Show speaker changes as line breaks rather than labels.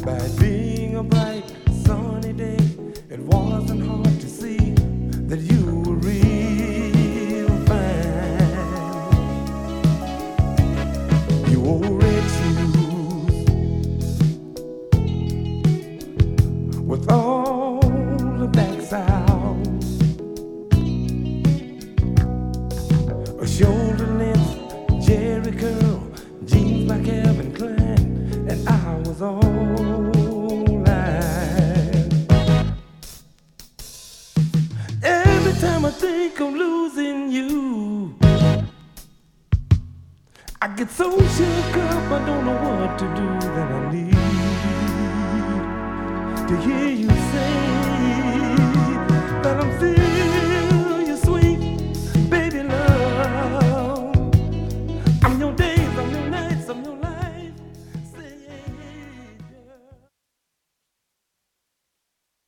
By being a bright, sunny day, it wasn't hard to see that you were real fine. You wore red shoes with all the backs out, a shoulder length Jerry curl, jeans by Calvin Klein, and I was all right. Every time I think of losing you, I get so shook up, I don't know what to do. Then I need to hear you say that I'm still